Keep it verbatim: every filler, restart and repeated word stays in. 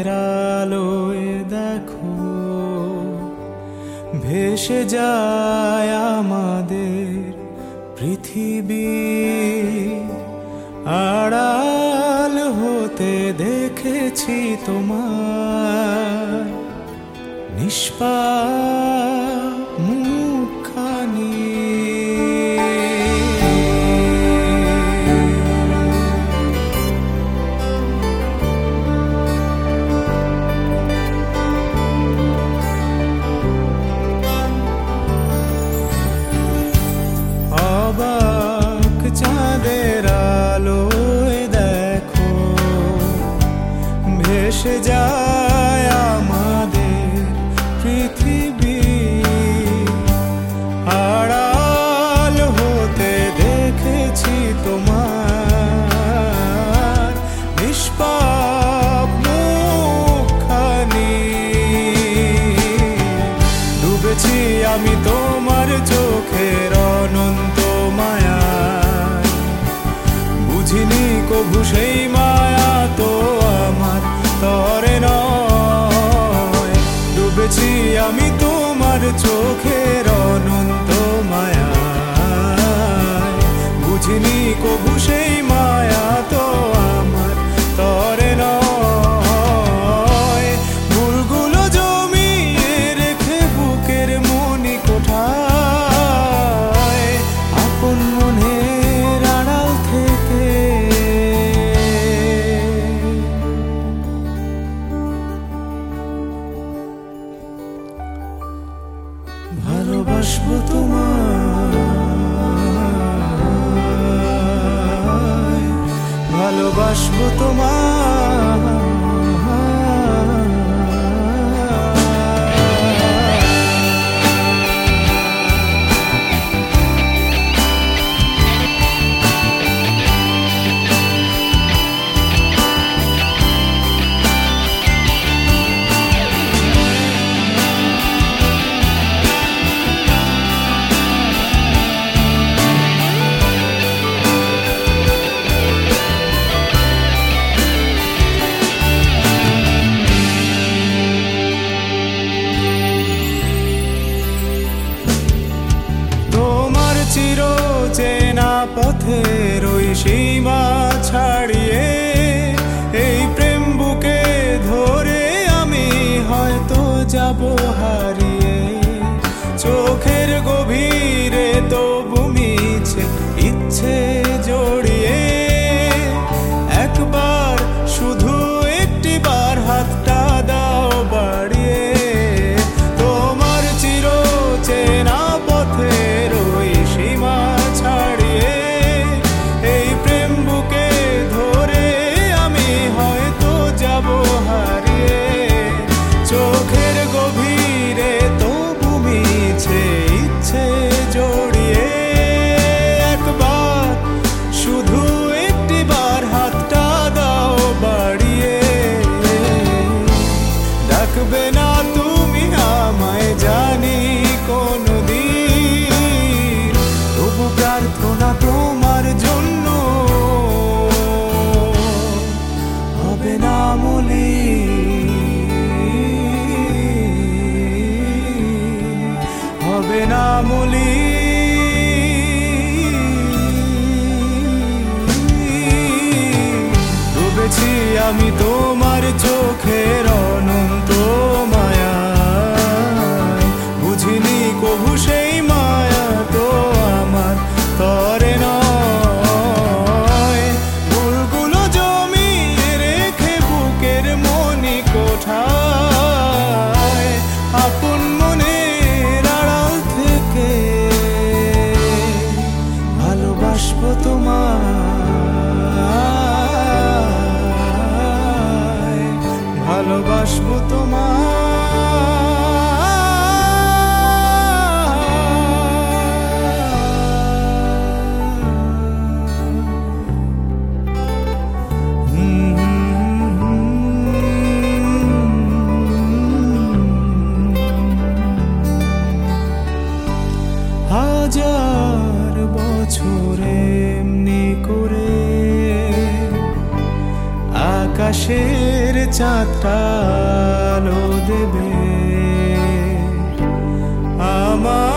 চাঁদের আলোয় দেখো ভেসে যায় আমাদের পৃথিবী, আড়াল হতে দেখেছি তোমার নিষ্পাপ মুখখানি। অবাক চাঁদের আলোয় দেখো ভেসে যায় আমাদের পৃথিবী, আড়াল হতে দেখেছি তোমার নিষ্পাপ মুখখানি। ডুবেছি আমি তোমার চোখের অনন্ত মায়ায়, বুঝিনি কভু সেই মায়া তো আমার তরে নয়। ডুবেছি আমি তোমার চোখের অনন্ত মায়ায়, বুঝিনি কভু সেই মায়া তো আমার তরে নয়। ভুলগুলো জমিয়ে রেখে বুকের মনি কোঠায়, আপন মনের আড়াল থেকে ভালোবাসবো তোমায়, ভালোবাসবো তোমায়। চির চেনা পথের ওই সীমা ছাড়িয়ে এই প্রেম বুকে ধরে আমি হয়তো যাব হারিয়ে। চোখের গভীরে তবু মিছে ইচ্ছে জড়িয়ে, একবার শুধু একটি বার হাতটা দাও বাড়িয়ে। তোমার চির চেনা পথের ওই সীমা ছাড়িয়ে এই প্রেম বুকে ধরে আমি হয়তো যাব হারিয়ে। চোখের গভীরে তবু মিছে ইচ্ছে জড়িয়ে, একবার শুধু একটি বার হাতটা দাও বাড়িয়ে। ডাকবে না তুমি আমায় জানি কোনদিন, তবু প্রার্থনা তোমার জন্য হবে না মলিন, হবে না মলিন। ডুবেছি আমি তোমার চোখের অনন্ত মায়ায়, বুঝিনি কভু সেই মায়া তো আমার তরে নয়। ভুলগুলো জমিয়ে রেখে বুকের মনি কোঠায়, আপন মনের আড়াল থেকে ভালোবাসবো তোমায়, ভালোবাসবো তোমায়। হাজার বছর এমনি করে আকাশের চাঁদ একটা আলো দেবে আমার